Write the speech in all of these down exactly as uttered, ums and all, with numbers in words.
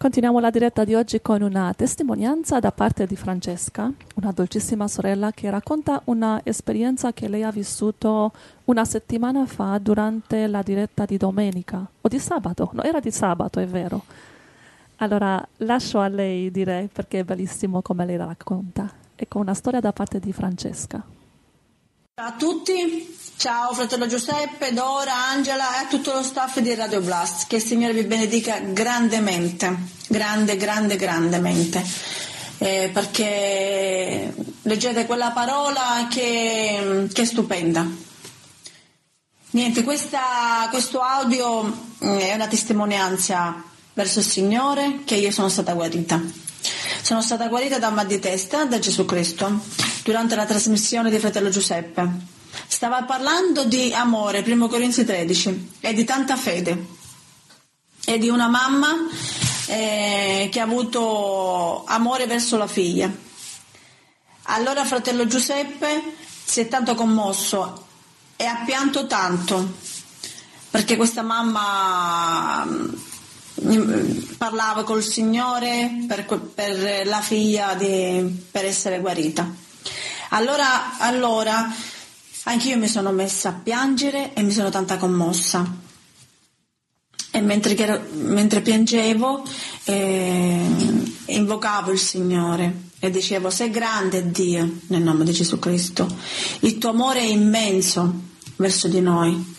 Continuiamo la diretta di oggi con una testimonianza da parte di Francesca, una dolcissima sorella che racconta una esperienza che lei ha vissuto una settimana fa durante la diretta di domenica o di sabato. No, era di sabato, è vero. Allora lascio a lei dire perché è bellissimo come lei la racconta. Ecco una storia da parte di Francesca. Ciao a tutti, ciao fratello Giuseppe, Dora, Angela e a tutto lo staff di Radio Blast. Che il Signore vi benedica grandemente, grande, grande, grandemente, eh, perché leggete quella parola che, che è stupenda. Niente, questa, questo audio è una testimonianza verso il Signore che io sono stata guarita. Sono stata guarita da un mal di testa da Gesù Cristo durante la trasmissione di fratello Giuseppe. Stava parlando di amore, primo Corinzi tredici, e di tanta fede, e di una mamma eh, che ha avuto amore verso la figlia. Allora fratello Giuseppe si è tanto commosso e ha pianto tanto perché questa mamma parlava col Signore per, per la figlia di, per essere guarita. Allora, allora anch'io mi sono messa a piangere e mi sono tanta commossa, e mentre, mentre piangevo eh, invocavo il Signore e dicevo: sei grande Dio, nel nome di Gesù Cristo, il tuo amore è immenso verso di noi,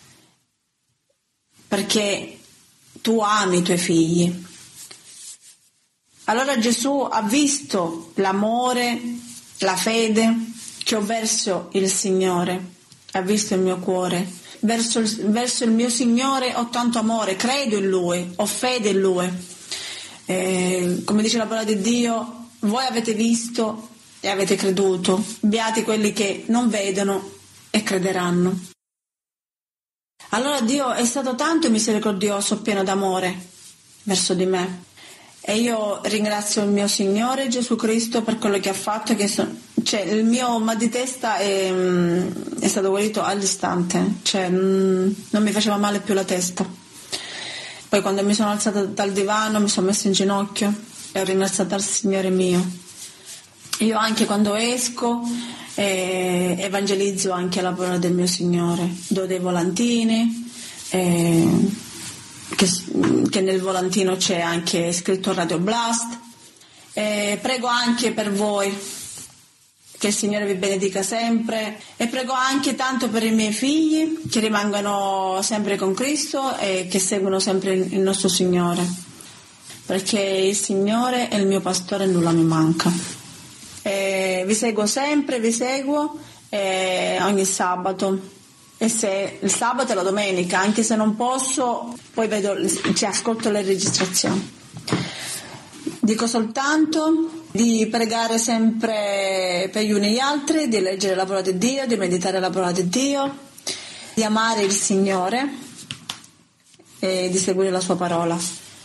perché tu ami i tuoi figli. Allora Gesù ha visto l'amore, la fede che ho verso il Signore, ha visto il mio cuore, verso il, verso il mio Signore ho tanto amore, credo in Lui, ho fede in Lui. Eh, come dice la parola di Dio, voi avete visto e avete creduto, beati quelli che non vedono e crederanno. Allora Dio è stato tanto misericordioso, pieno d'amore verso di me, e io ringrazio il mio Signore Gesù Cristo per quello che ha fatto, che so, cioè, il mio mal di testa è, è stato guarito all'istante, cioè, non mi faceva male più la testa. Poi quando mi sono alzata dal divano mi sono messa in ginocchio e ho ringraziato il Signore mio. Io anche quando esco eh, evangelizzo anche la parola del mio Signore, do dei volantini, eh, che, che nel volantino c'è anche scritto Radio Blast, eh, prego anche per voi, che il Signore vi benedica sempre, e prego anche tanto per i miei figli che rimangano sempre con Cristo e che seguono sempre il nostro Signore, perché il Signore è il mio pastore e nulla mi manca. Eh, vi seguo sempre, vi seguo eh, ogni sabato, e se il sabato e la domenica, anche se non posso, poi vedo, ci ascolto le registrazioni. Dico soltanto di pregare sempre per gli uni e gli altri, di leggere la parola di Dio, di meditare la parola di Dio, di amare il Signore e di seguire la sua parola.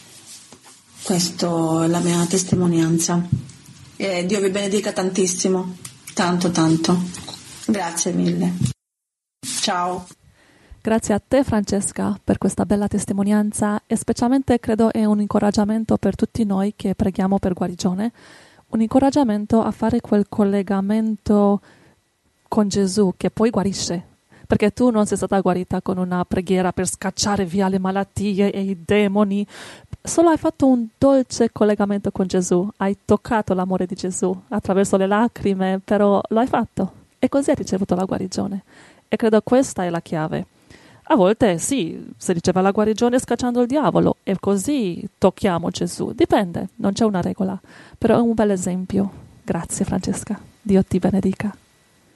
Questa è la mia testimonianza. E Dio vi benedica tantissimo, tanto tanto. Grazie mille. Ciao. Grazie a te Francesca per questa bella testimonianza, e specialmente credo è un incoraggiamento per tutti noi che preghiamo per guarigione, un incoraggiamento a fare quel collegamento con Gesù che poi guarisce, perché tu non sei stata guarita con una preghiera per scacciare via le malattie e i demoni, solo hai fatto un dolce collegamento con Gesù, hai toccato l'amore di Gesù attraverso le lacrime, però lo hai fatto e così hai ricevuto la guarigione, e credo questa è la chiave. A volte sì, si riceve la guarigione scacciando il diavolo e così tocchiamo Gesù, dipende, non c'è una regola, però è un bel esempio. Grazie Francesca, Dio ti benedica.